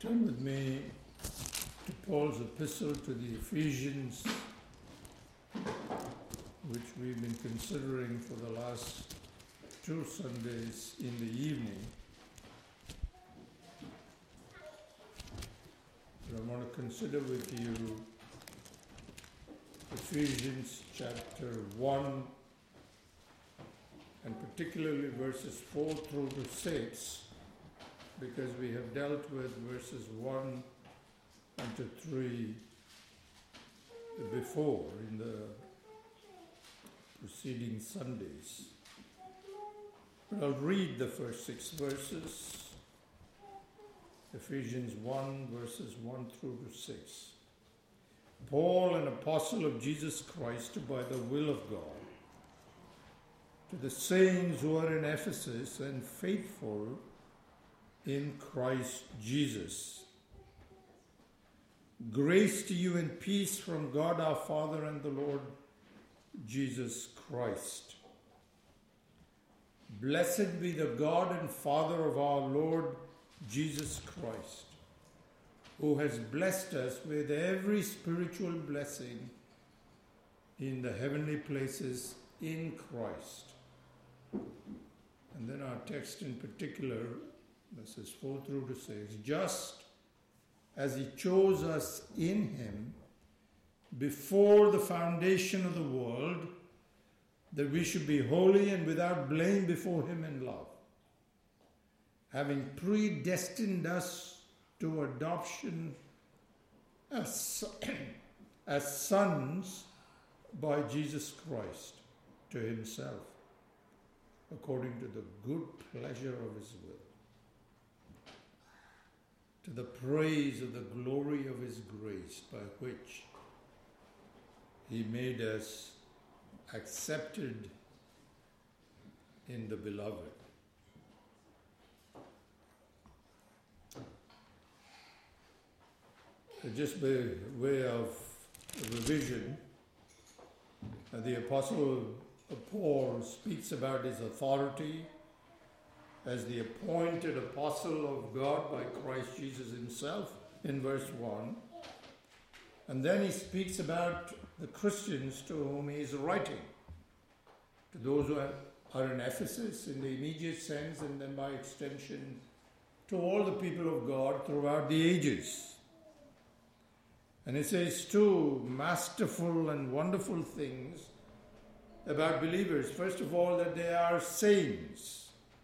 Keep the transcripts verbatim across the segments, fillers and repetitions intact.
Turn with me to Paul's epistle to the Ephesians, which we've been considering for the last two Sundays in the evening. But I want to consider with you Ephesians chapter one, and particularly verses four through to six, because we have dealt with verses one and to three before in the preceding Sundays. But I'll read the first six verses, Ephesians one, verses one through to six. Paul, an apostle of Jesus Christ by the will of God, to the saints who are in Ephesus and faithful in Christ Jesus. Grace to you and peace from God our Father and the Lord Jesus Christ. Blessed be the God and Father of our Lord Jesus Christ, who has blessed us with every spiritual blessing in the heavenly places in Christ. And then our text in particular, verses four through to six, just as he chose us in him before the foundation of the world, that we should be holy and without blame before him in love, having predestined us to adoption as, as sons by Jesus Christ to himself, according to the good pleasure of his will, to the praise of the glory of his grace, by which he made us accepted in the beloved. Just by way of revision, the Apostle Paul speaks about his authority as the appointed apostle of God by Christ Jesus himself in verse one. And then he speaks about the Christians to whom he is writing, to those who are in Ephesus in the immediate sense, and then by extension to all the people of God throughout the ages. And he says two masterful and wonderful things about believers. First of all, that they are saints.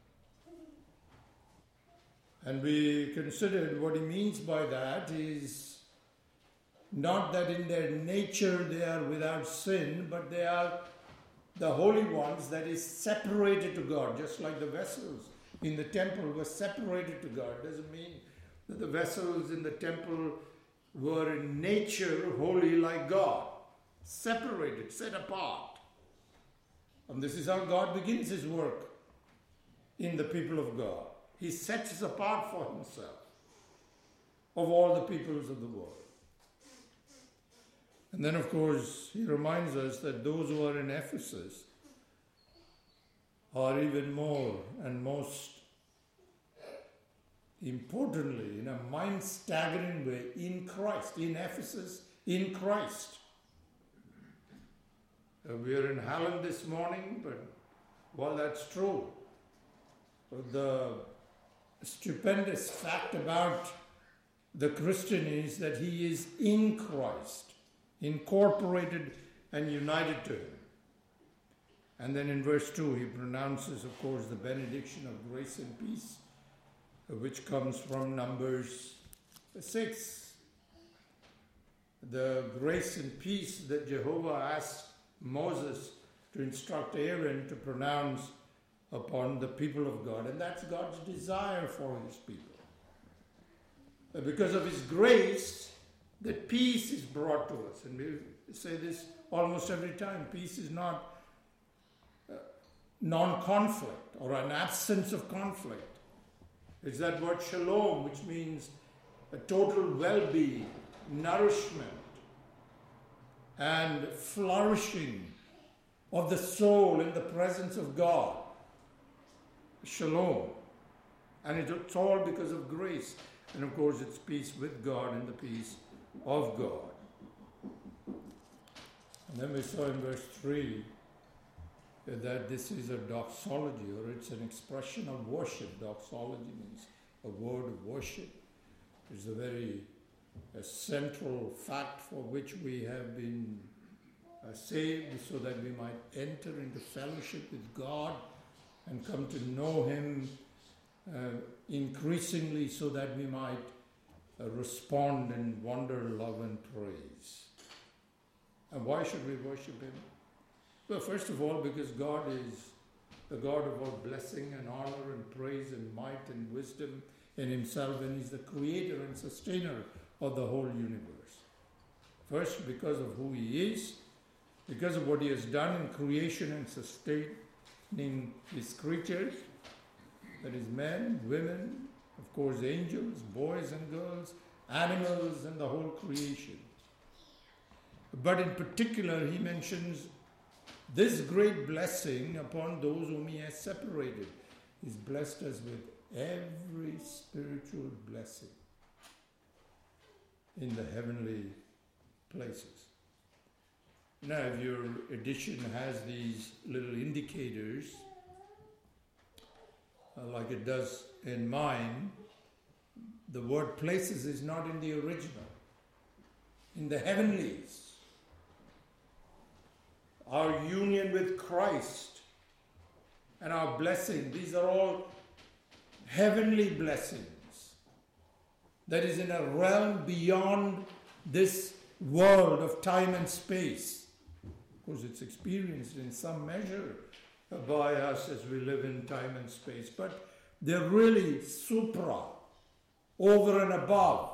And we considered what he means by that is not that in their nature they are without sin, but they are the holy ones, that is separated to God, just like the vessels in the temple were separated to God. It doesn't mean that the vessels in the temple were in nature holy like God, separated, set apart. And this is how God begins his work in the people of God. He sets us apart for himself of all the peoples of the world. And then, of course, he reminds us that those who are in Ephesus are even more and most importantly, in a mind-staggering way, in Christ, in Ephesus, in Christ. Uh, we are in Halland this morning, but while that's true, the stupendous fact about the Christian is that he is in Christ, incorporated and united to him. And then in verse two, he pronounces, of course, the benediction of grace and peace, which comes from Numbers six. The grace and peace that Jehovah asked Moses to instruct Aaron to pronounce upon the people of God. And that's God's desire for his people. Because of his grace, that peace is brought to us. And we say this almost every time. Peace is not uh, non-conflict or an absence of conflict. It's that word shalom, which means a total well-being, nourishment, and flourishing of the soul in the presence of God. Shalom. And it's all because of grace. And of course it's peace with God and the peace of God. And then we saw in verse three that this is a doxology, or it's an expression of worship. Doxology means a word of worship. It's a very a central fact for which we have been uh, saved, so that we might enter into fellowship with God and come to know Him uh, increasingly, so that we might uh, respond in wonder, love and praise. And why should we worship Him? Well, first of all, because God is the God of all blessing and honor and praise and might and wisdom in Himself, and He's the creator and sustainer of the whole universe. First, because of who He is, because of what He has done in creation and sustaining His creatures, that is men, women, of course angels, boys and girls, animals and the whole creation. But in particular, He mentions this great blessing upon those whom He has separated. He's blessed us with every spiritual blessing in the heavenly places. Now, if your edition has these little indicators, uh, like it does in mine, the word places is not in the original. In the heavenlies. Our union with Christ and our blessing, these are all heavenly blessings. That is in a realm beyond this world of time and space. Of course, it's experienced in some measure by us as we live in time and space, but they're really supra, over and above.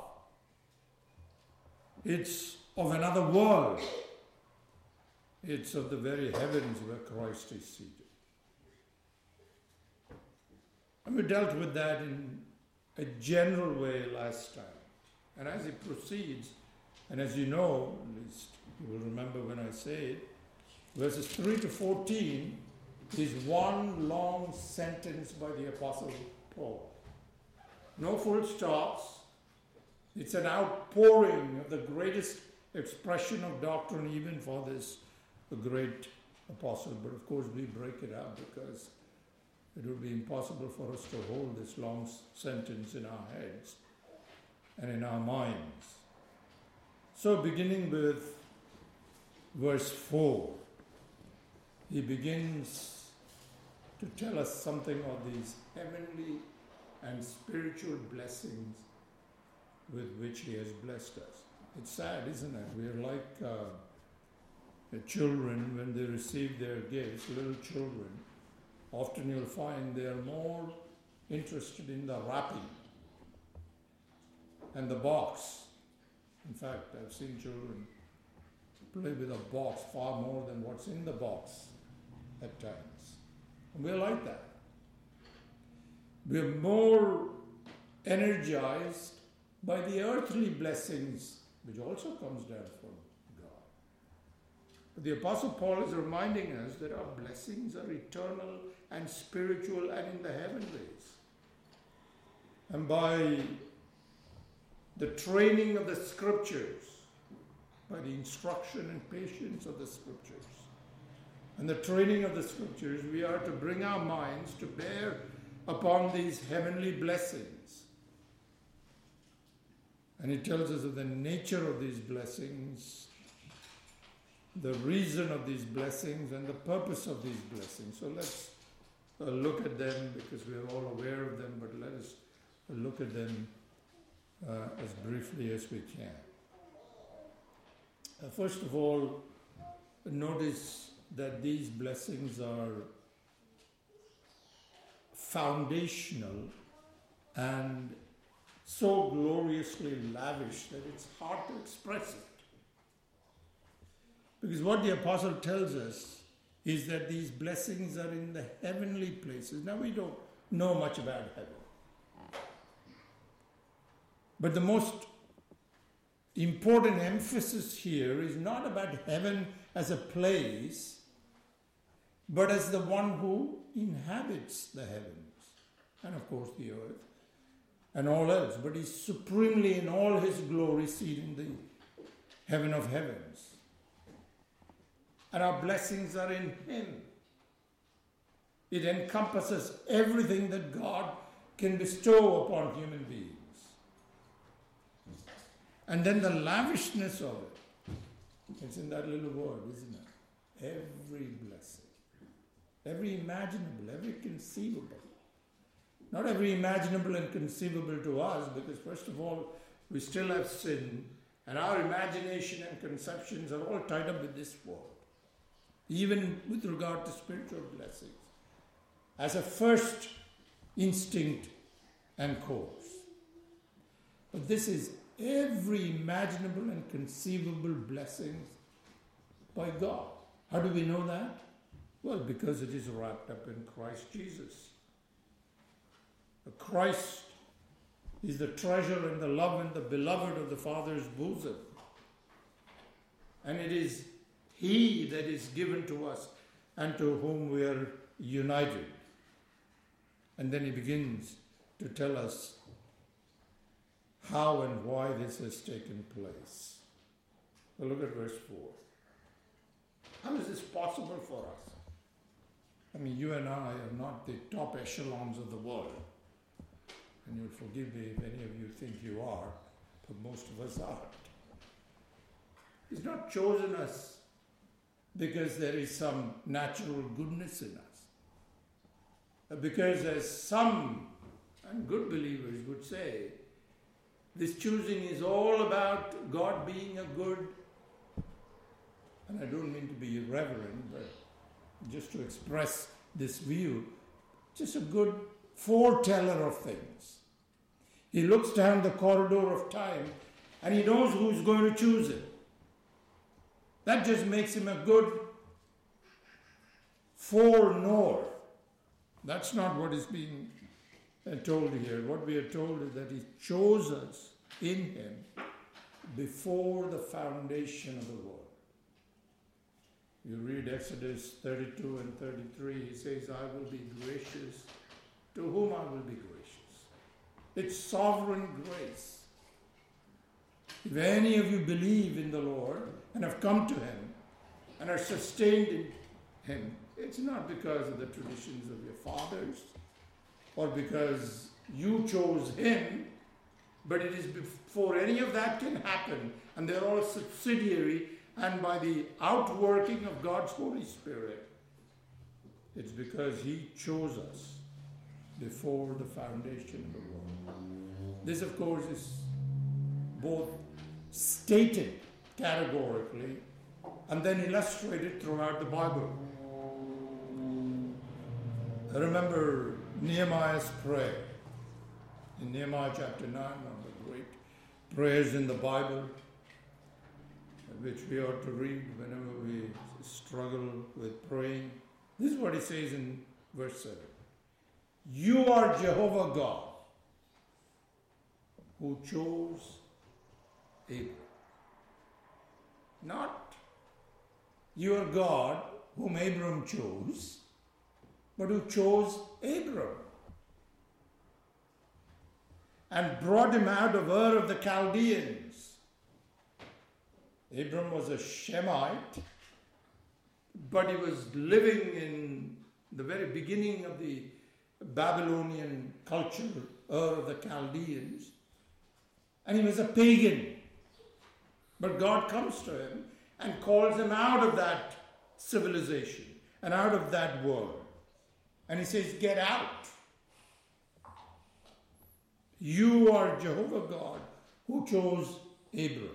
It's of another world. It's of the very heavens where Christ is seated. And we dealt with that in a general way last time. And as it proceeds, and as you know, at least you will remember when I say it, verses three to fourteen is one long sentence by the Apostle Paul. No full stops. It's an outpouring of the greatest expression of doctrine even for this great apostle. But of course we break it up because it would be impossible for us to hold this long sentence in our heads and in our minds. So beginning with verse four, he begins to tell us something of these heavenly and spiritual blessings with which he has blessed us. It's sad, isn't it? We're like uh, the children when they receive their gifts, little children. Often you'll find they are more interested in the wrapping and the box. In fact, I've seen children play with a box far more than what's in the box at times. And we're like that. We're more energized by the earthly blessings, which also comes down from God. But the Apostle Paul is reminding us that our blessings are eternal and spiritual and in the heavenlies. And by the training of the Scriptures, by the instruction and patience of the Scriptures, and the training of the Scriptures, we are to bring our minds to bear upon these heavenly blessings. And he tells us of the nature of these blessings, the reason of these blessings, and the purpose of these blessings. So let's uh, look at them, because we are all aware of them, but let us uh, look at them uh, as briefly as we can. Uh, first of all, notice that these blessings are foundational and so gloriously lavish that it's hard to express it. Because what the apostle tells us is that these blessings are in the heavenly places. Now we don't know much about heaven. But the most important emphasis here is not about heaven as a place, but as the one who inhabits the heavens. and of course the earth, and all else. But he's supremely in all his glory seated in the heaven of heavens. And our blessings are in him. It encompasses everything that God can bestow upon human beings. And then the lavishness of it. It's in that little word, isn't it? Every blessing. Every imaginable, every conceivable. Not every imaginable and conceivable to us, because first of all, we still have sin, and our imagination and conceptions are all tied up with this world. Even with regard to spiritual blessings. As a first instinct and course. But this is every imaginable and conceivable blessings by God. How do we know that? Well, because it is wrapped up in Christ Jesus. Christ is the treasure and the love and the beloved of the Father's bosom. And it is He that is given to us and to whom we are united. And then he begins to tell us how and why this has taken place. Well, look at verse four. How is this possible for us? I mean, you and I are not the top echelons of the world. And you'll forgive me if any of you think you are, but most of us aren't. He's not chosen us because there is some natural goodness in us. Because as some, and good believers would say, this choosing is all about God being a good, and I don't mean to be irreverent, but just to express this view, just a good foreteller of things. He looks down the corridor of time and he knows who's going to choose him. That just makes him a good foreknower. That's not what is being told here. What we are told is that he chose us in him before the foundation of the world. You read Exodus thirty-two and thirty-three, he says, I will be gracious to whom I will be gracious. It's sovereign grace. If any of you believe in the Lord and have come to him and are sustained in him, it's not because of the traditions of your fathers or because you chose him, but it is before any of that can happen, and they're all subsidiary, and by the outworking of God's Holy Spirit, it's because he chose us before the foundation of the world. This, of course, is both stated categorically and then illustrated throughout the Bible. I remember Nehemiah's prayer in Nehemiah chapter nine, one of the great prayers in the Bible, which we ought to read whenever we struggle with praying. This is what he says in verse seven. You are Jehovah God, who chose Abram. Not you are God, whom Abram chose, but who chose Abram and brought him out of Ur of the Chaldeans. Abram was a Shemite, but he was living in the very beginning of the Babylonian culture, Ur of the Chaldeans, and he was a pagan. But God comes to him and calls him out of that civilization and out of that world. And he says, get out. You are Jehovah God who chose Abram.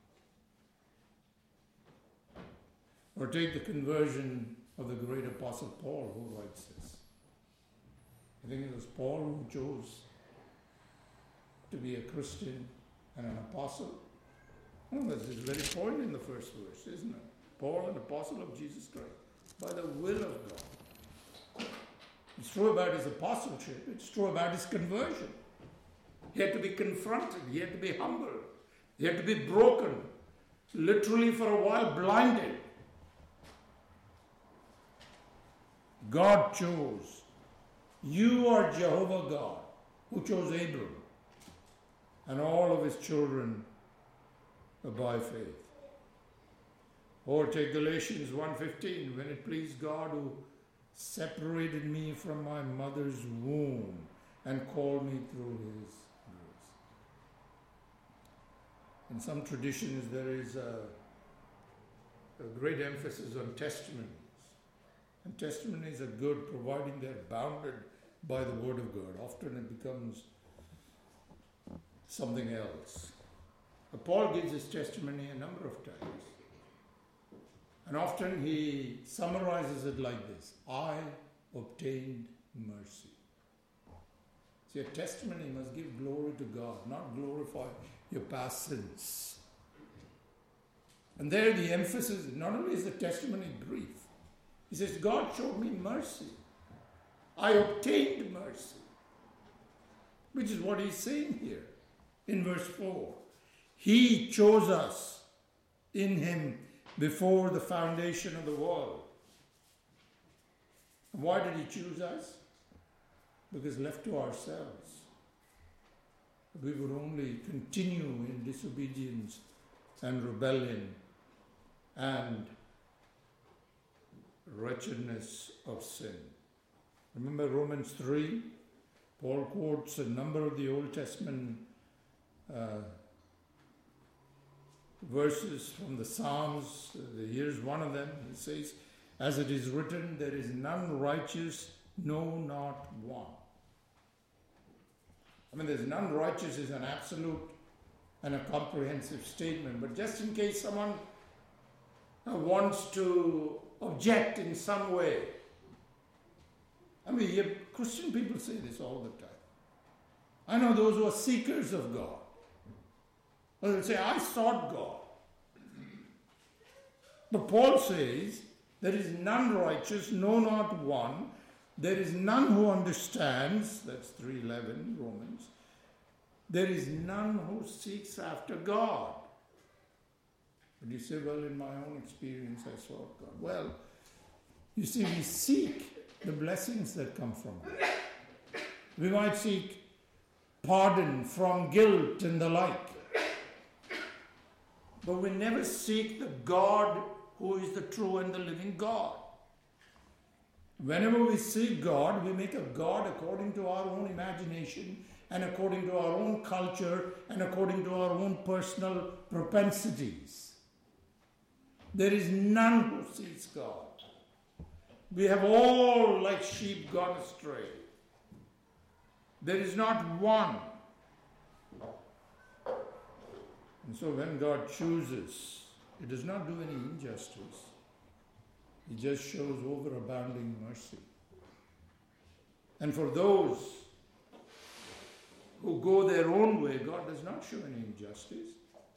Or take the conversion of the great apostle Paul, who writes this. I think it was Paul who chose to be a Christian and an apostle. Well, that's his very point in the first verse, isn't it? Paul, an apostle of Jesus Christ, by the will of God. It's true about his apostleship. It's true about his conversion. He had to be confronted. He had to be humbled. He had to be broken. Literally for a while blinded. God chose You are Jehovah God, who chose Abram and all of his children by faith. Or take Galatians one fifteen, when it pleased God who separated me from my mother's womb and called me through his grace. In some traditions there is a, a great emphasis on testimonies. And testimonies are good providing they're bounded by the Word of God. Often it becomes something else. But Paul gives his testimony a number of times. And often he summarizes it like this: I obtained mercy. See, a testimony must give glory to God, not glorify your past sins. And there the emphasis, not only is the testimony brief, he says, God showed me mercy. I obtained mercy. Which is what he's saying here in verse four. He chose us in him before the foundation of the world. Why did he choose us? Because left to ourselves, we would only continue in disobedience and rebellion and wretchedness of sin. Remember Romans three? Paul quotes a number of the Old Testament uh, verses from the Psalms. Here's one of them. It says, as it is written, there is none righteous, no, not one. I mean, there's none righteous is an absolute and a comprehensive statement. But just in case someone uh, wants to object in some way, I mean, you, Christian people say this all the time. I know those who are seekers of God. Well, they'll say, I sought God. But Paul says, there is none righteous, no, not one. There is none who understands. That's three eleven, Romans. There is none who seeks after God. But you say, well, in my own experience, I sought God. Well, you see, we seek the blessings that come from it. We might seek pardon from guilt and the like. But we never seek the God who is the true and the living God. Whenever we seek God, we make a God according to our own imagination and according to our own culture and according to our own personal propensities. There is none who seeks God. We have all, like sheep, gone astray. There is not one. And so when God chooses, He does not do any injustice. He just shows overabounding mercy. And for those who go their own way, God does not show any injustice.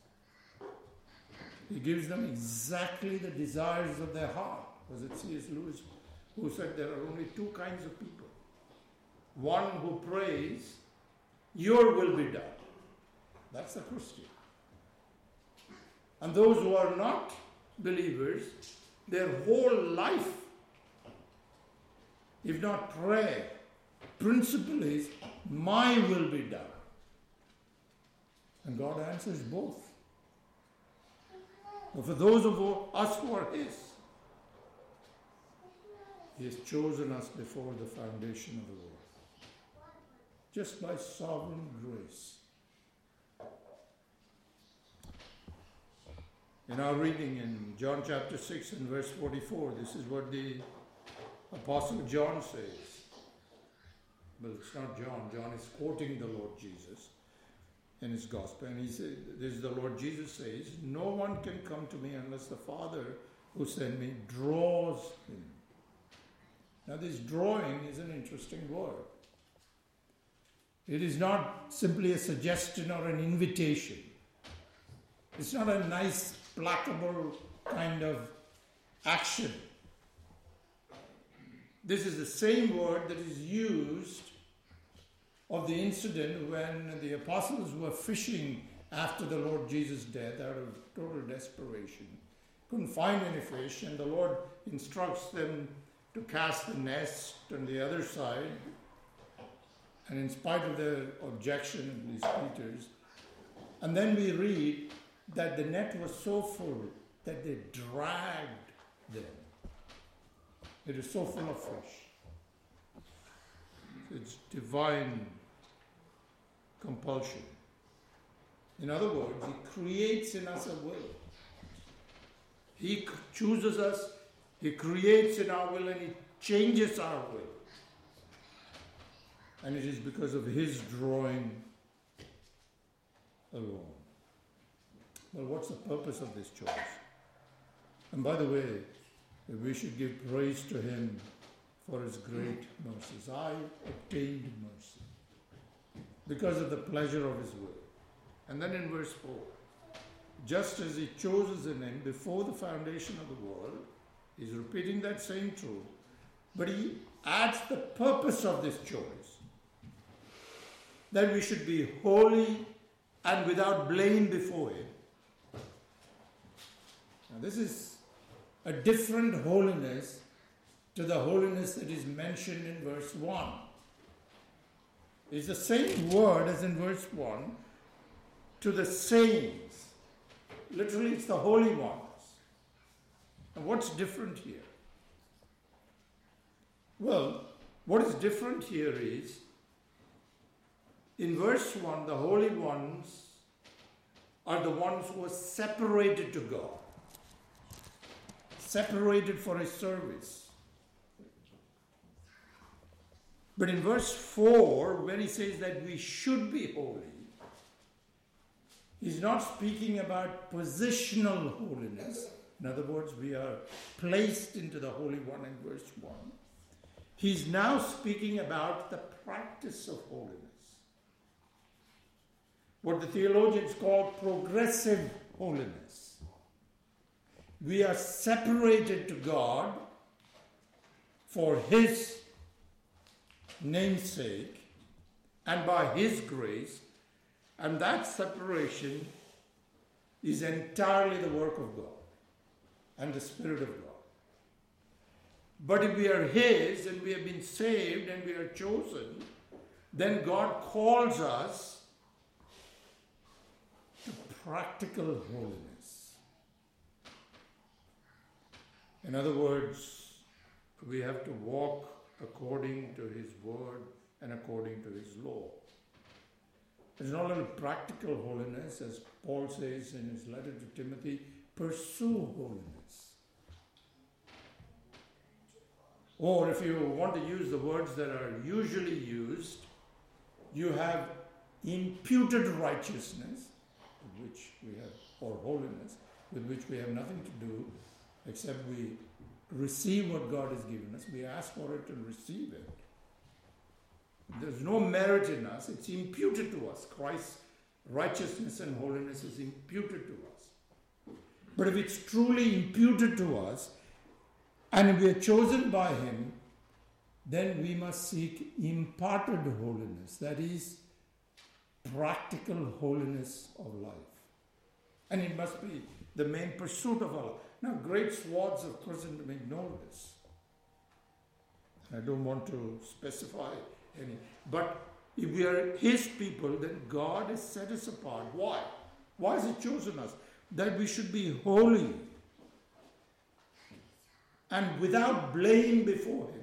He gives them exactly the desires of their heart. Was it C S Lewis who said there are only two kinds of people? One who prays, your will be done. That's the Christian. And those who are not believers, their whole life, if not prayer, principle is, my will be done. And God answers both. But for those of us who are His, He has chosen us before the foundation of the world. Just by sovereign grace. In our reading in John chapter six and verse forty-four, this is what the Apostle John says. Well, it's not John. John is quoting the Lord Jesus in his gospel. And he says, this is the Lord Jesus says, no one can come to me unless the Father who sent me draws him. Now this drawing is an interesting word. It is not simply a suggestion or an invitation. It's not a nice, placable kind of action. This is the same word that is used of the incident when the apostles were fishing after the Lord Jesus' death out of total desperation. Couldn't find any fish, and the Lord instructs them to cast the nest on the other side And in spite of their objection, these Peters, and then we read that the net was so full that they dragged them. It is so full of fish. It's divine compulsion. In other words, He creates in us a will. He chooses us, He creates in our will, and He changes our will. And it is because of His drawing alone. Well, what's the purpose of this choice? And by the way, we should give praise to Him for His great mercies. I obtained mercy because of the pleasure of His will. And then in verse four, just as He chose us in Him before the foundation of the world, He's repeating that same truth, but He adds the purpose of this choice, that we should be holy and without blame before Him. Now this is a different holiness to the holiness that is mentioned in verse one. It's the same word as in verse one, to the saints. Literally, it's the holy ones. And what's different here? Well, what is different here is, in verse one, the holy ones are the ones who are separated to God, separated for His service. But in verse four, when He says that we should be holy, He's not speaking about positional holiness. In other words, we are placed into the Holy One in verse one. He's now speaking about the practice of holiness. What the theologians call progressive holiness. We are separated to God for His namesake and by His grace, and that separation is entirely the work of God and the Spirit of God. But if we are His and we have been saved and we are chosen, then God calls us to practical holiness. In other words, we have to walk according to His word and according to His law. It's not only practical holiness, as Paul says in his letter to Timothy, pursue holiness. Or if you want to use the words that are usually used, you have imputed righteousness, which we have, or holiness, with which we have nothing to do except we receive what God has given us. We ask for it and receive it. There's no merit in us. It's imputed to us. Christ's righteousness and holiness is imputed to us. But if it's truly imputed to us, and if we are chosen by Him, then we must seek imparted holiness. That is, practical holiness of life. And it must be the main pursuit of our life. Now, great swaths of Christendom ignore this. I don't want to specify any. But if we are His people, then God has set us apart. Why? Why has He chosen us? That we should be holy and without blame before Him.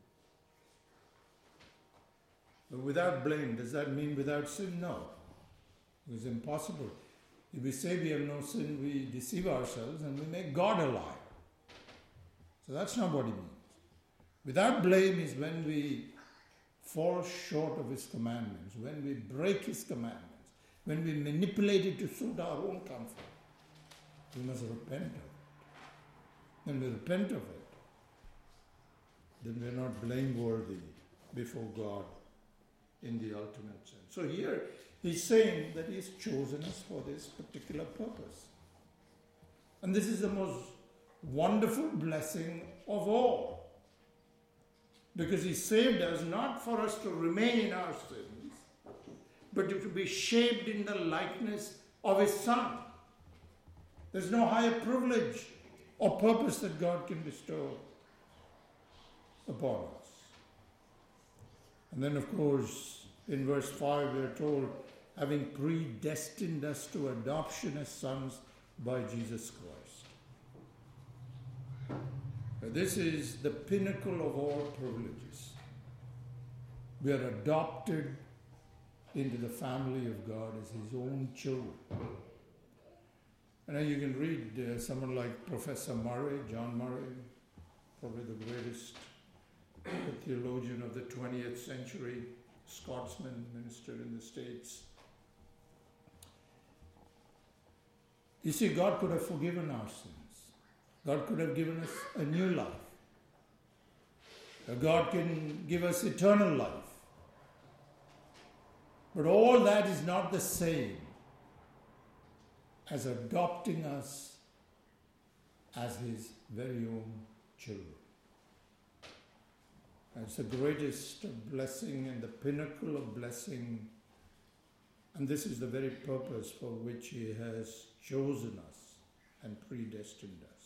But without blame, does that mean without sin? No. It's impossible. If we say we have no sin, we deceive ourselves and we make God a liar. So that's not what He means. Without blame is when we fall short of His commandments, when we break His commandments, when we manipulate it to suit our own comfort. We must repent of it. When we repent of it, then we are not blameworthy before God in the ultimate sense. So here He's saying that He's chosen us for this particular purpose. And this is the most wonderful blessing of all. Because He saved us not for us to remain in our sins, but to be shaped in the likeness of His Son. There's no higher privilege or purpose that God can bestow upon us. And then, of course, In verse five, we are told, having predestined us to adoption as sons by Jesus Christ. Now, this is the pinnacle of all privileges. We are adopted into the family of God as His own children. And now you can read uh, someone like Professor Murray, John Murray, probably the greatest theologian of the twentieth century, Scotsman, ministered in the States. You see, God could have forgiven our sins. God could have given us a new life. God can give us eternal life. But all that is not the same as adopting us as His very own children. It's the greatest blessing and the pinnacle of blessing. And this is the very purpose for which He has chosen us and predestined us.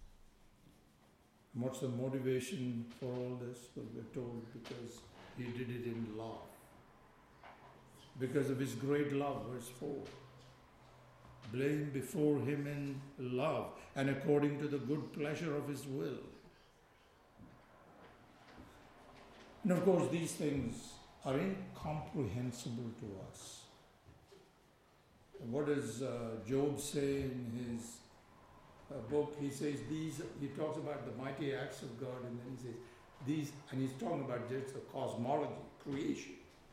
And what's the motivation for all this? Well, we're told because He did it in love. Because of His great love, verse four. Blame before Him in love and according to the good pleasure of His will. And of course, these things are incomprehensible to us. What does uh, Job say in his uh, book? He says these, he talks about the mighty acts of God, and then he says these, and he's talking about just the cosmology, creation.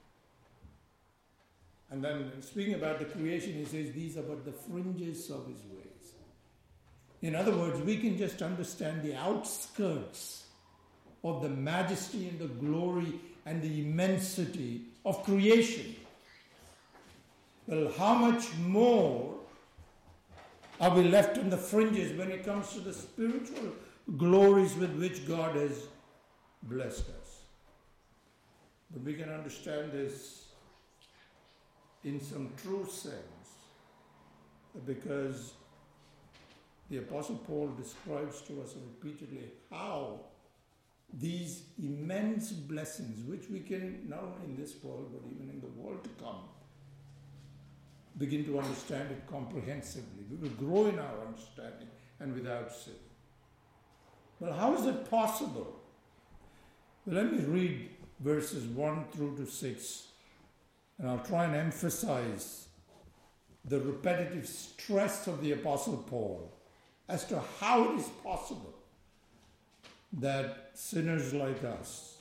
And then speaking about the creation, he says these are but the fringes of His ways. In other words, we can just understand the outskirts of the majesty and the glory and the immensity of creation. Well, how much more are we left on the fringes when it comes to the spiritual glories with which God has blessed us? But we can understand this in some true sense, because the Apostle Paul describes to us repeatedly how these immense blessings, which we can not only in this world but even in the world to come, begin to understand it comprehensively. We will grow in our understanding and without sin. Well, how is it possible? Well, let me read verses one through to six. And I'll try and emphasize the repetitive stress of the Apostle Paul as to how it is possible that sinners like us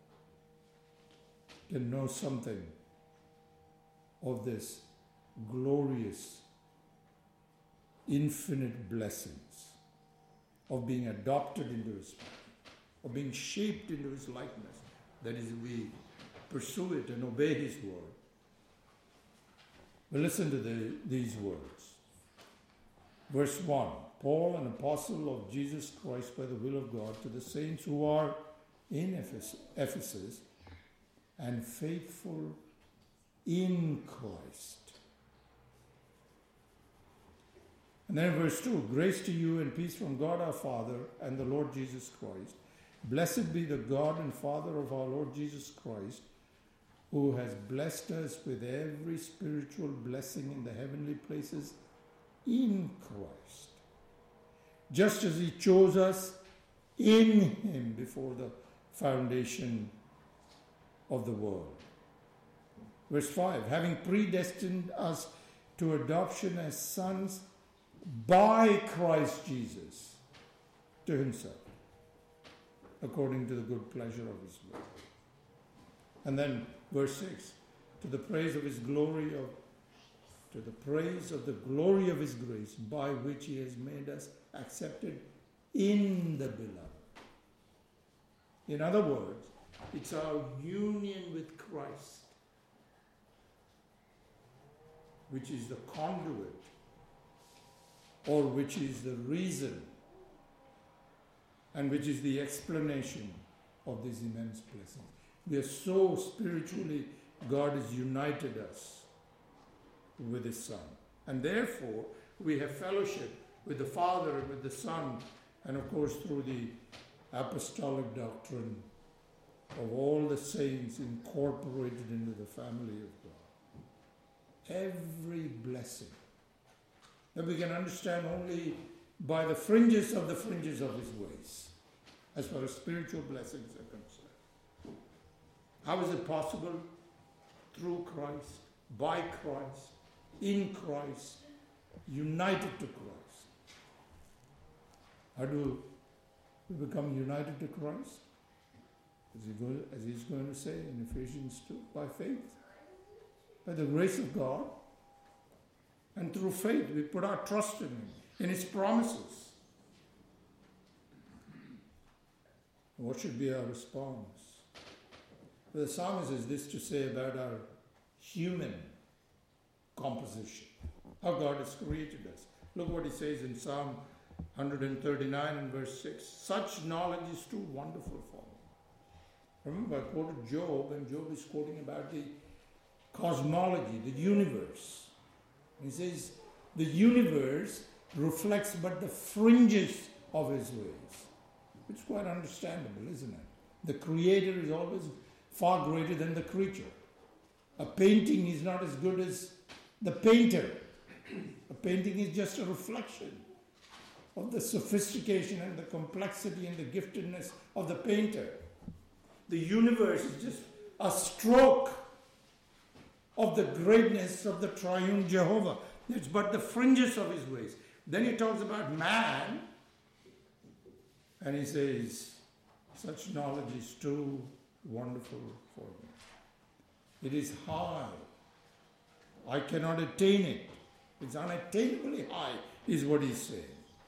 can know something of this glorious, infinite blessings of being adopted into His family, of being shaped into His likeness. That is, we pursue it and obey His word. Well, listen to the, these words. Verse one, Paul, an apostle of Jesus Christ by the will of God, to the saints who are in Ephesus and faithful in Christ. And then verse two, grace to you and peace from God our Father and the Lord Jesus Christ. Blessed be the God and Father of our Lord Jesus Christ, who has blessed us with every spiritual blessing in the heavenly places in Christ, just as He chose us in Him before the foundation of the world. Verse five, having predestined us to adoption as sons by Christ Jesus to Himself, according to the good pleasure of His will. And then verse six, to the praise of His glory of, to the praise of the glory of His grace, by which He has made us accepted in the beloved. In other words, it's our union with Christ which is the conduit, or which is the reason, and which is the explanation of these immense blessings. We are so spiritually, God has united us with His Son. And therefore, we have fellowship with the Father and with the Son, and of course through the apostolic doctrine of all the saints incorporated into the family of God. Every blessing that we can understand only by the fringes of the fringes of His ways, as far as spiritual blessings are concerned. How is it possible? Through Christ, by Christ, in Christ, united to Christ. How do we become united to Christ? As, he goes, as he's going to say in Ephesians two, by faith, by the grace of God, and through faith we put our trust in Him, in His promises. What should be our response? The psalmist has this to say about our human composition, how God has created us. Look what he says in Psalm one thirty-nine and verse six. Such knowledge is too wonderful for me. Remember, I quoted Job, and Job is quoting about the cosmology, the universe. And he says, the universe reflects but the fringes of His ways. It's quite understandable, isn't it? The Creator is always far greater than the creature. A painting is not as good as the painter. A painting is just a reflection of the sophistication and the complexity and the giftedness of the painter. The universe is just a stroke of the greatness of the triune Jehovah. It's but the fringes of His ways. Then he talks about man, and he says, such knowledge is too wonderful for me. It is high. I cannot attain it. It's unattainably high, is what he's saying.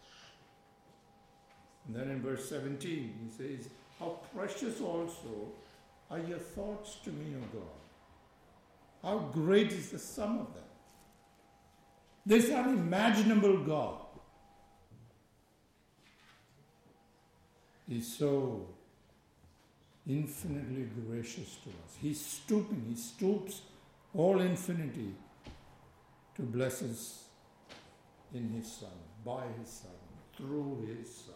And then in verse seventeen, he says, how precious also are your thoughts to me, O God. How great is the sum of them. This unimaginable God is so infinitely gracious to us. He's stooping, He stoops all infinity to bless us in His Son, by His Son, through His Son.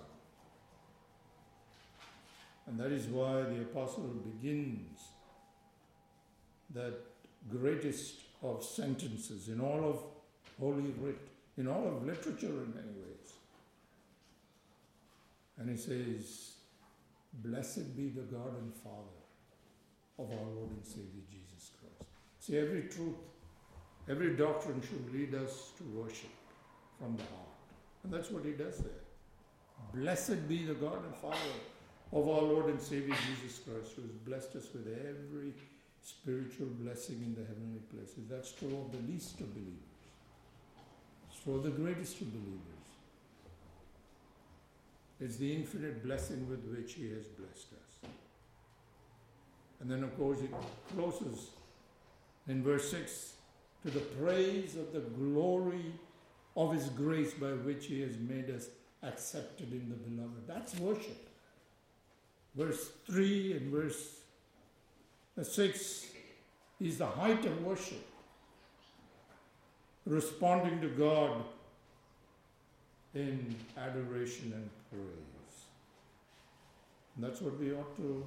And that is why the apostle begins that greatest of sentences in all of Holy Writ, in all of literature in many ways. And he says, blessed be the God and Father of our Lord and Savior Jesus Christ. See, every truth, every doctrine should lead us to worship from the heart. And that's what he does there. Blessed be the God and Father of our Lord and Savior Jesus Christ, who has blessed us with every spiritual blessing in the heavenly places. That's true of the least of believers. It's true of the greatest of believers. It's the infinite blessing with which He has blessed us. And then, of course, it closes in verse six, to the praise of the glory of His grace by which He has made us accepted in the Beloved. That's worship. Verse three and verse six is the height of worship. Responding to God in adoration and praise. And that's what we ought to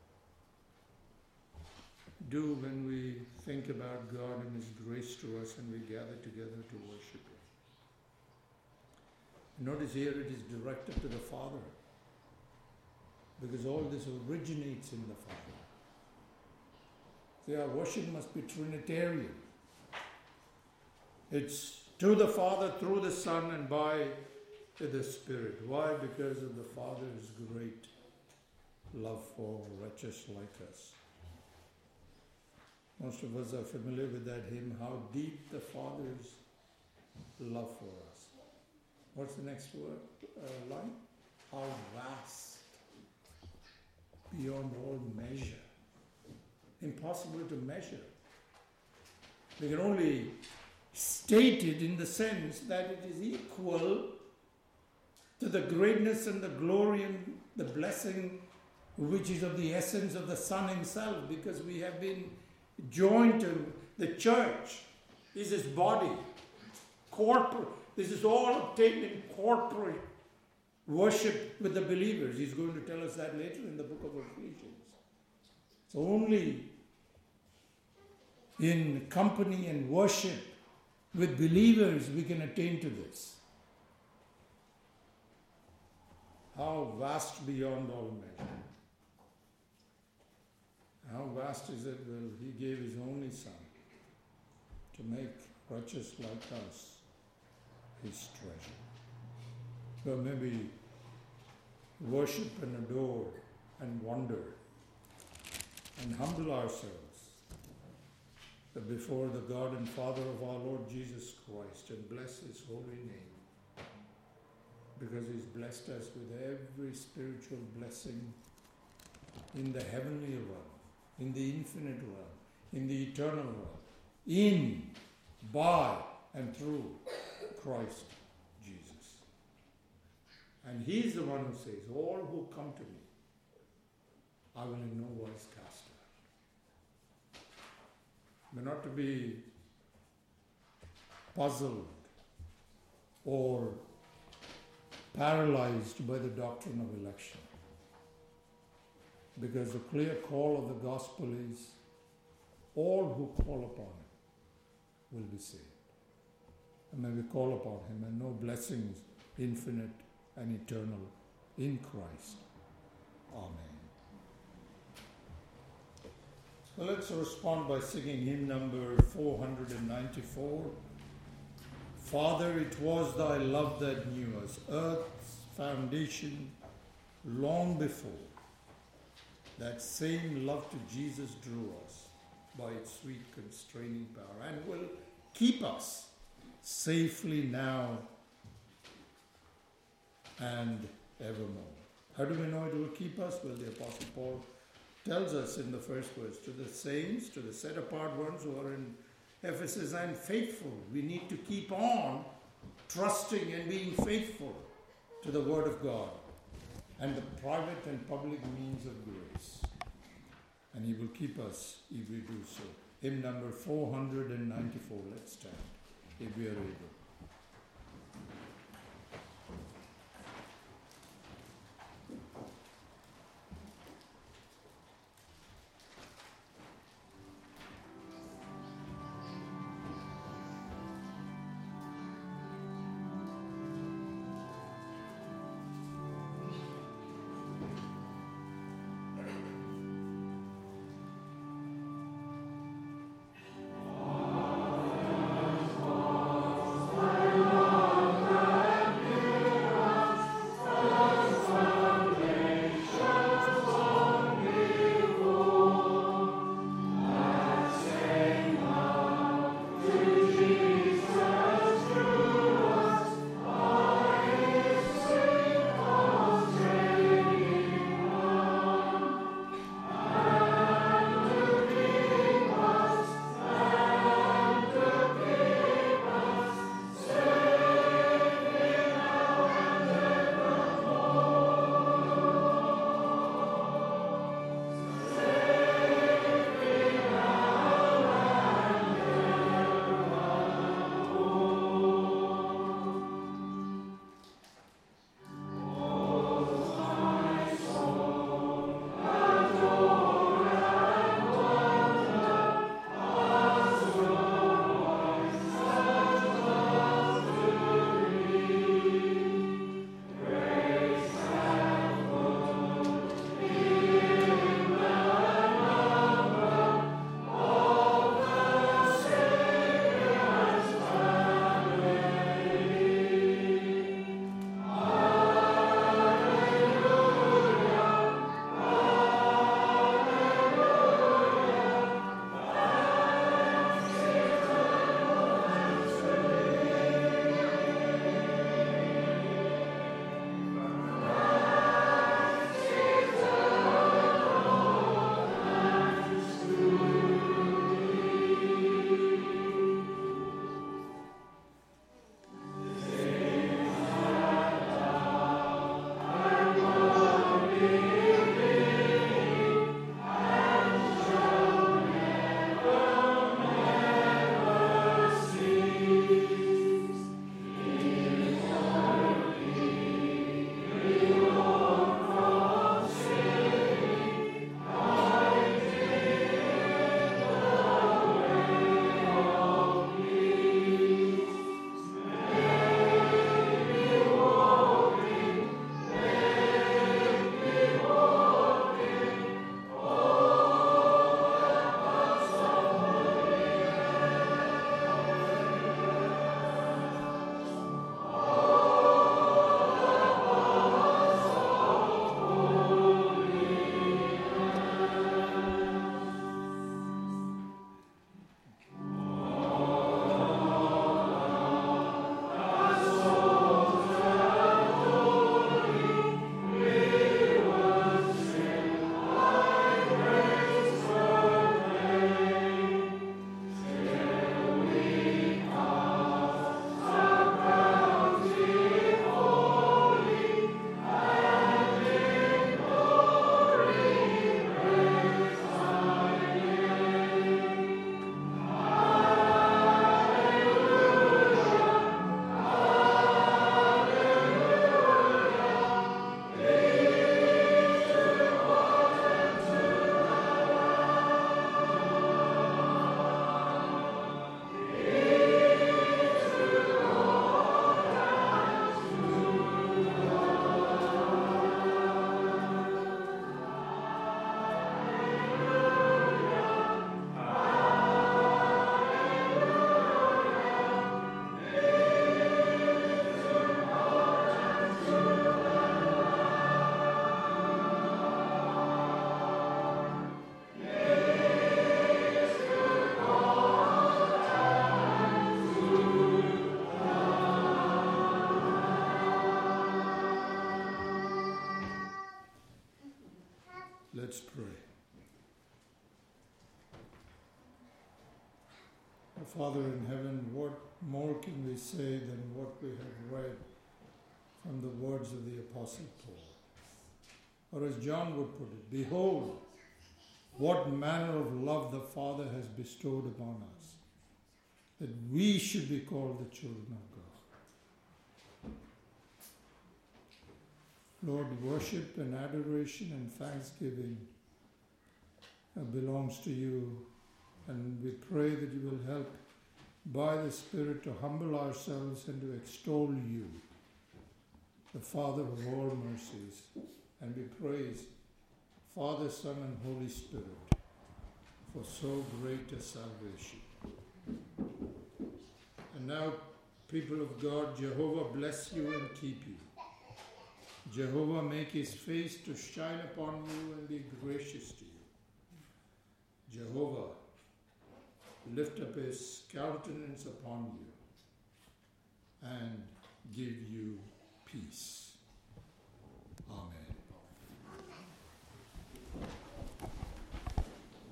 do when we think about God and His grace to us and we gather together to worship Him. Notice here it is directed to the Father, because all this originates in the Father. See, our worship must be Trinitarian. It's to the Father, through the Son, and by the Spirit. Why? Because of the Father's great love for wretches like us. Most of us are familiar with that hymn, how deep the Father's love for us. What's the next word, uh, line? How vast, beyond all measure. Impossible to measure. We can only state it in the sense that it is equal to the greatness and the glory and the blessing which is of the essence of the Son Himself, because we have been joined to the church. This is His body. Corporate. This is all obtained in corporate worship with the believers. He's going to tell us that later in the book of Ephesians. It's only in company and worship with believers we can attain to this. How vast beyond all measure. How vast is it? Well, He gave His only Son to make wretches like us His treasure. Well, maybe worship and adore and wonder and humble ourselves before the God and Father of our Lord Jesus Christ and bless His holy name, because He's blessed us with every spiritual blessing in the heavenly realm, in the infinite realm, in the eternal realm, in, by, and through Christ Jesus. And He's the one who says, all who come to me, I will in no wise cast out. We're not to be puzzled or paralyzed by the doctrine of election, because the clear call of the gospel is all who call upon Him will be saved. And may we call upon Him and know blessings infinite and eternal in Christ. Amen. So let's respond by singing hymn number four hundred ninety-four. Father, it was Thy love that knew us, earth's foundation long before. That same love to Jesus drew us by its sweet constraining power, and will keep us safely now and evermore. How do we know it will keep us? Well, the Apostle Paul tells us in the first verse, to the saints, to the set apart ones who are in Ephesus, and faithful. We need to keep on trusting and being faithful to the Word of God and the private and public means of grace. And He will keep us if we do so. Hymn number four hundred ninety-four. Let's stand if we are able. Amen. Let's pray. Our Father in heaven, what more can we say than what we have read from the words of the Apostle Paul? Or as John would put it, behold, what manner of love the Father has bestowed upon us, that we should be called the children of God. Lord, worship and adoration and thanksgiving uh, belongs to you, and we pray that you will help by the Spirit to humble ourselves and to extol you, the Father of all mercies, and we praise Father, Son, and Holy Spirit for so great a salvation. And now, people of God, Jehovah bless you and keep you. Jehovah make his face to shine upon you and be gracious to you. Jehovah lift up his countenance upon you and give you peace.